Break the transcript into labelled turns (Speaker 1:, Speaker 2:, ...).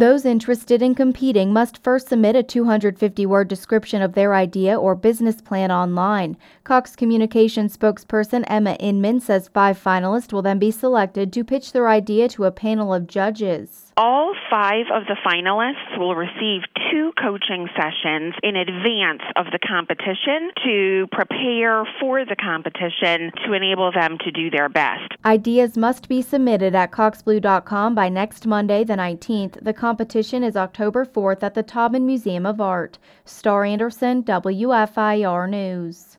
Speaker 1: Those interested in competing must first submit a 250-word description of their idea or business plan online. Cox Communications spokesperson Emma Inman says 5 finalists will then be selected to pitch their idea to a panel of judges.
Speaker 2: All 5 of the finalists will receive 2 coaching sessions in advance of the competition to prepare for the competition to enable them to do their best.
Speaker 1: Ideas must be submitted at coxblue.com by next Monday, the 19th. The competition is October 4th at the Taubman Museum of Art. Star Anderson, WFIR News.